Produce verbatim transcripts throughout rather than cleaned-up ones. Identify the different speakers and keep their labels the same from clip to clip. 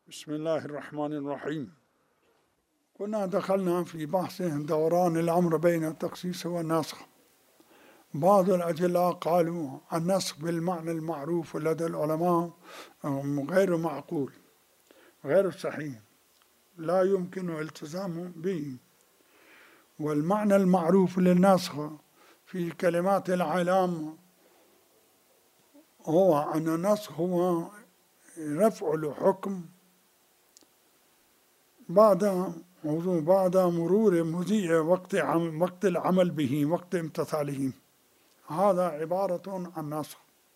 Speaker 1: بسم الله الرحمن الرحيم. كنا دخلنا في بحث دوران الأمر بين التخصيص والنسخ. بعض الأدلة قالوا النسخ بالمعنى المعروف لدى العلماء غير معقول، غير صحيح، لا يمكن الالتزام به. والمعنى المعروف للنسخ في كلمات العلام هو أن النسخ هو رفع الحكم بعد بعد مرور مضي وقت وقت العمل به، وقت امتثاله. هذا عبارة عن نسخ.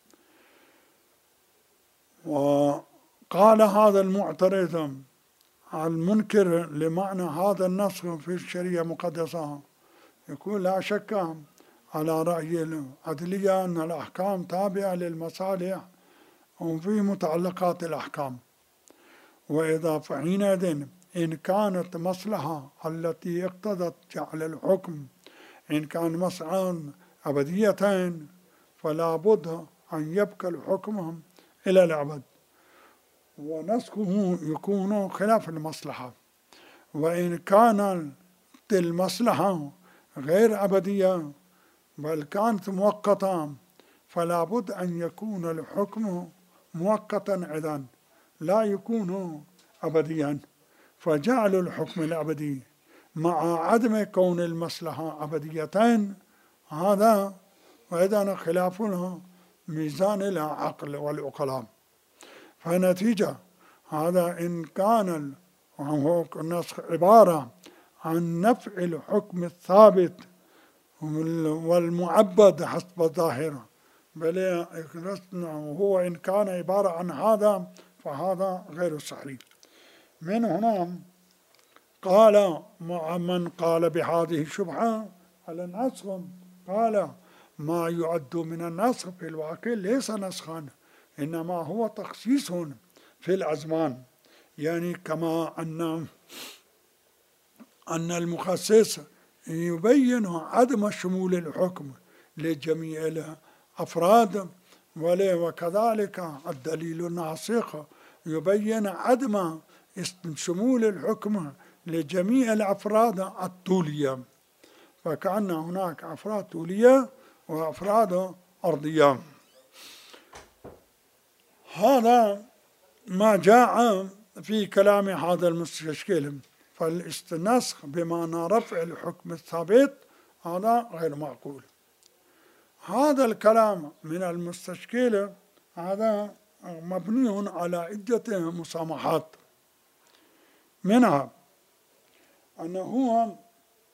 Speaker 1: وقال هذا المعترض المنكر لمعنى هذا النسخ في الشريعة المقدسة، يقول لا شك على رأي العدلية أن الأحكام تابعة للمصالح وفي متعلقات الأحكام، وإذا فحينئذ إن كانت مصلحة التي اقتضت جعل الحكم إن كان مصلحة أبديتين فلا بد أن يبقى الحكم إلى الأبد، ونسخه يكون خلاف المصلحة. وإن كانت المصلحة غير أبدية بل كانت مؤقتة فلا بد أن يكون الحكم مؤقتا أيضا، لا يكون أبديا. فجعل الحكم الأبدي مع عدم كون المصلحة أبديتين هذا وإذا خلافها ميزان العقل والعقلاء. فنتيجة هذا إن كان النسخ عبارة عن نفع الحكم الثابت والمعبد حسب الظاهرة، بل هو إن كان عبارة عن هذا فهذا غير صحيح. من هنا قال من قال بهذه الشبهة على النسخ، قال ما يعد من النسخ في الواقع ليس نسخا، إنما هو تخصيص في الأزمان. يعني كما أن أن المخصص يبين عدم شمول الحكم لجميع الأفراد، وكذلك الدليل الناسخ يبين عدم شمول الحكم لجميع الأفراد الطولية، فكأن هناك أفراد طولية وأفراد أرضية. هذا ما جاء في كلام هذا المستشكل. فالنسخ بمعنى رفع الحكم الثابت هذا غير معقول. هذا الكلام من المستشكل هذا مبني على عدة مسامحات، منها أنه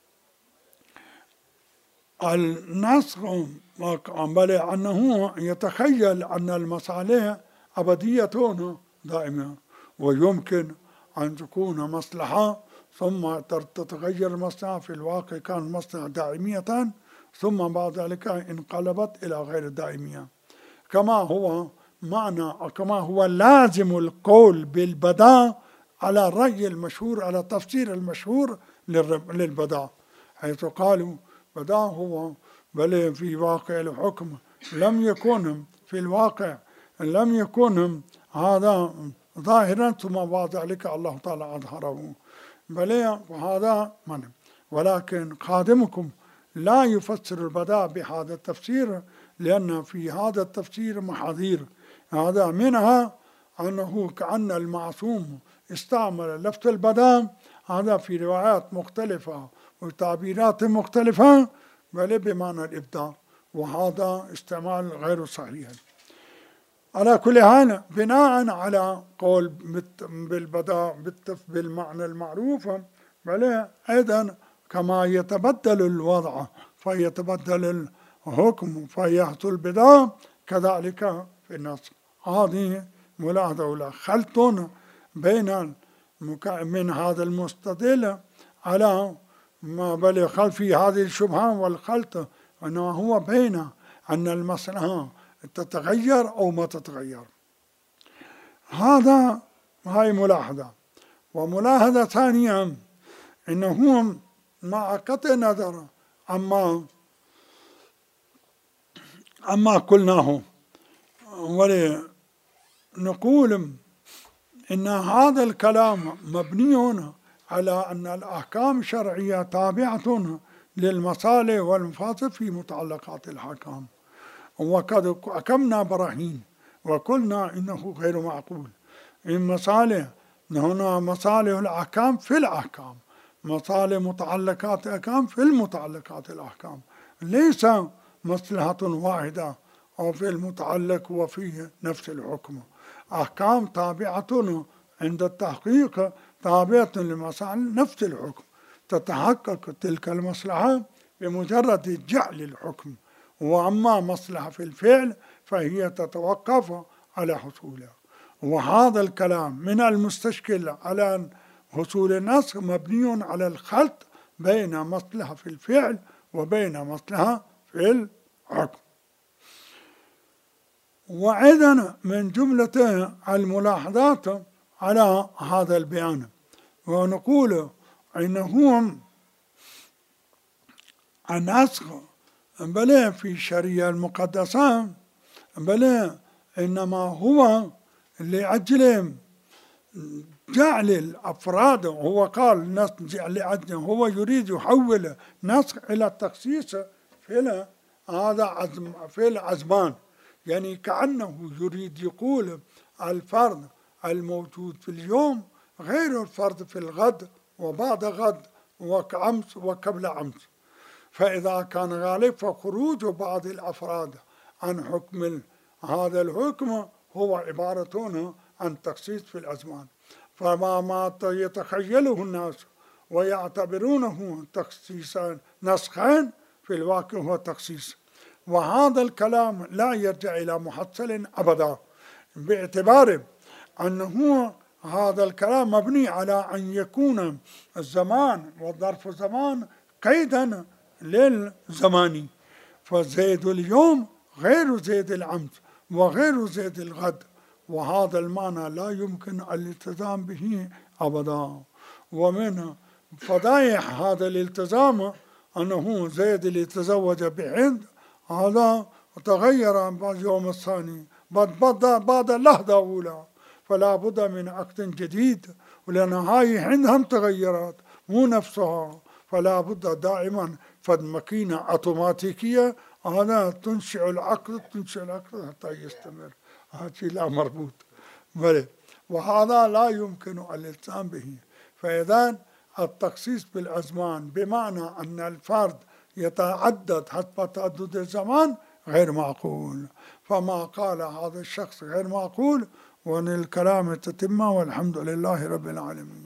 Speaker 1: النسخ بل أنه يتخيل أن المصالح أبدية دائمة، ويمكن أن تكون مصلحة ثم تتغير المصلحة، في الواقع كان مصلحة دائمية ثم بعد ذلك انقلبت إلى غير دائمية، كما هو معنى كما هو لازم القول بالبداء على الرأي المشهور، على التفسير المشهور للبداء، حيث قالوا بداء هو بل في واقع الحكم لم يكن في الواقع لم يكن هذا ظاهرا ثم بعد ذلك الله تعالى أظهره، بل هذا من. ولكن خادمكم لا يفسر البداء بهذا التفسير، لأن في هذا التفسير محاذير. هذا منها أنه كأن المعصوم استعمل لفظ البداء هذا في روايات مختلفة وتعبيرات مختلفة بل بمعنى الإبداع، وهذا استعمال غير صحيح. على كل حال بناء على قول بالبداء بالمعنى المعروف، بل أيضا كما يتبدل الوضع فيتبدل الحكم فيحصل بداء، كذلك في النسخ. هذه ملاحظة أولى. خلط بين من هذا المستدل على ما بل خلط في هذه الشبهة، والخلط أنه هو بين أن المصلحة تتغير أو ما تتغير. هذا هاي ملاحظة. وملاحظة ثانية أنه مع قطع النظر عما عما قلناه ولنقول إن هذا الكلام مبني على أن الأحكام الشرعية تابعة للمصالح والمفاسد في متعلقات الأحكام، وقد حكمنا براهين وقلنا إنه غير معقول. إن مصالح هنا مصالح الأحكام في الأحكام، مصالح متعلقات الأحكام في المتعلقات الأحكام، ليس مصلحة واحدة أو في المتعلق وفيه نفس الحكم. أحكام تابعة عند التحقيق تابعة لمصالح نفس الحكم، تتحقق تلك المصلحة بمجرد جعل الحكم، وأما مصلحة في الفعل فهي تتوقف على حصولها. وهذا الكلام من المستشكل على حصول النسخ مبني على الخلط بين مصلحة في الفعل وبين مصلحة في الحكم. وأيضا من جملة الملاحظات على هذا البيان، ونقول إنه النسخ بل في الشريعة المقدسة بل إنما هو لأجل جعل الأفراد، هو قال نسخ لأجل هو يريد يحول نسخ إلى التخصيص في هذا في الأزمان، يعني كأنه يريد يقول الفرد الموجود في اليوم غير الفرد في الغد وبعد غد وأمس وقبل أمس. فإذا كان غالب فخروج بعض الأفراد عن حكم هذا الحكم هو عبارة عن تخصيص في الأزمان، فما ما يتخيله الناس ويعتبرونه تخصيصا نسخين في الواقع هو تخصيص. وهذا الكلام لا يرجع إلى محصل أبدا، باعتبار أنه هذا الكلام مبني على أن يكون الزمان والظرف الزمان قيدا للزمان، فزيد اليوم غير زيد الأمس وغير زيد الغد، وهذا المعنى لا يمكن الالتزام به أبدا. ومن فضائح هذا الالتزام أنه زيد اللي تزوج بهند هذا تغير بعد اليوم الثاني بعد بعد اللحظة الأولى، فلا بد من عقد جديد، ولأن هاي هند هم تغيرت مو نفسها، فلا بد دائما فد ماكينة أوتوماتيكية هذا تنشئ العقد تنشئ العقد حتى يستمر، هذا لا مربوط بله، وهذا لا يمكن الالتزام به. فإذا التخصيص بالأزمان بمعنى أن الفرد يتعدد حتى تعدد الزمان غير معقول، فما قال هذا الشخص غير معقول، وأن الكلام تتم، والحمد لله رب العالمين.